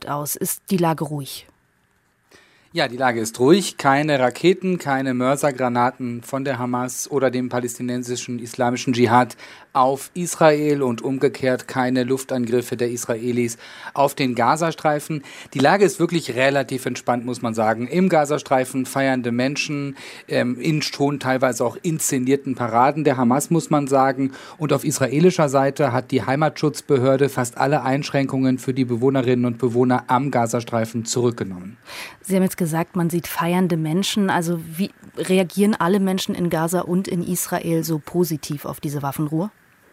überhaupt aus? Ist die Lage ruhig? Ja, die Lage ist ruhig. Keine Raketen, keine Mörsergranaten von der Hamas oder dem palästinensischen islamischen Dschihad auf Israel und umgekehrt keine Luftangriffe der Israelis auf den Gazastreifen. Die Lage ist wirklich relativ entspannt, muss man sagen. Im Gazastreifen feiernde Menschen in schon teilweise auch inszenierten Paraden der Hamas, muss man sagen. Und auf israelischer Seite hat die Heimatschutzbehörde fast alle Einschränkungen für die Bewohnerinnen und Bewohner am Gazastreifen zurückgenommen. Sie haben jetzt gesagt, man sieht feiernde Menschen. Also wie reagieren alle Menschen in Gaza und in Israel so positiv auf diese Waffenruhe?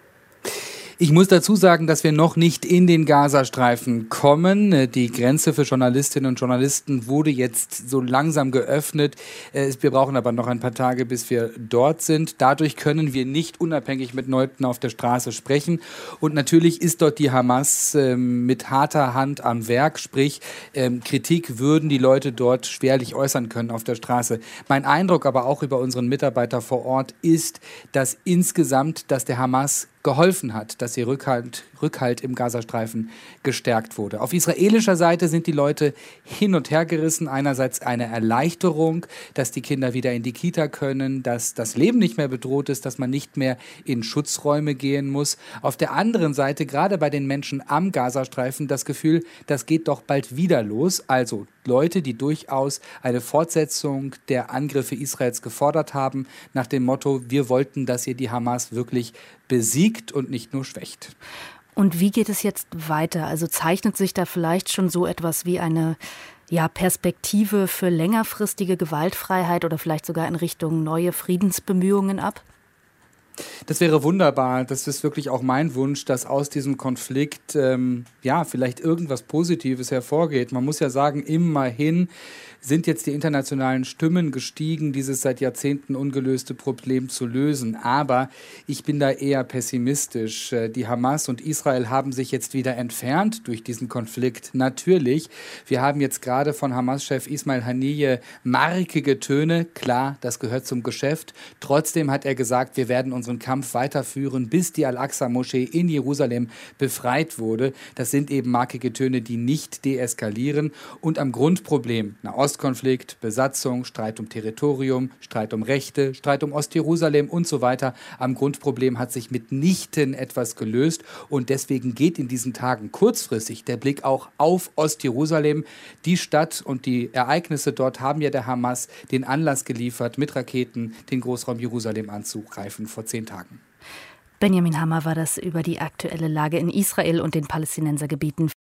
Ich muss dazu sagen, dass wir noch nicht in den Gazastreifen kommen. Die Grenze für Journalistinnen und Journalisten wurde jetzt so langsam geöffnet. Wir brauchen aber noch ein paar Tage, bis wir dort sind. Dadurch können wir nicht unabhängig mit Leuten auf der Straße sprechen. Und natürlich ist dort die Hamas mit harter Hand am Werk. Sprich, Kritik würden die Leute dort schwerlich äußern können auf der Straße. Mein Eindruck aber auch über unseren Mitarbeiter vor Ort ist, dass insgesamt, dass der Hamas geholfen hat, dass ihr Rückhalt im Gazastreifen gestärkt wurde. Auf israelischer Seite sind die Leute hin und her gerissen. Einerseits eine Erleichterung, dass die Kinder wieder in die Kita können, dass das Leben nicht mehr bedroht ist, dass man nicht mehr in Schutzräume gehen muss. Auf der anderen Seite, gerade bei den Menschen am Gazastreifen, das Gefühl, das geht doch bald wieder los. Also Leute, die durchaus eine Fortsetzung der Angriffe Israels gefordert haben, nach dem Motto, wir wollten, dass ihr die Hamas wirklich besiegt und nicht nur schwächt. Und wie geht es jetzt weiter? Also zeichnet sich da vielleicht schon so etwas wie eine Perspektive für längerfristige Gewaltfreiheit oder vielleicht sogar in Richtung neue Friedensbemühungen ab? Das wäre wunderbar. Das ist wirklich auch mein Wunsch, dass aus diesem Konflikt vielleicht irgendwas Positives hervorgeht. Man muss ja sagen, immerhin sind jetzt die internationalen Stimmen gestiegen, dieses seit Jahrzehnten ungelöste Problem zu lösen. Aber ich bin da eher pessimistisch. Die Hamas und Israel haben sich jetzt wieder entfernt durch diesen Konflikt. Natürlich, wir haben jetzt gerade von Hamas-Chef Ismail Haniyeh markige Töne. Klar, das gehört zum Geschäft. Trotzdem hat er gesagt, wir werden unseren Kampf weiterführen, bis die Al-Aqsa-Moschee in Jerusalem befreit wurde. Das sind eben markige Töne, die nicht deeskalieren. Und am Grundproblem, Nahostkonflikt, Besatzung, Streit um Territorium, Streit um Rechte, Streit um Ostjerusalem und so weiter, am Grundproblem hat sich mitnichten etwas gelöst. Und deswegen geht in diesen Tagen kurzfristig der Blick auch auf Ostjerusalem. Die Stadt und die Ereignisse dort haben ja der Hamas den Anlass geliefert, mit Raketen den Großraum Jerusalem anzugreifen vor 10 Tagen. Benjamin Hammer war das über die aktuelle Lage in Israel und den Palästinensergebieten.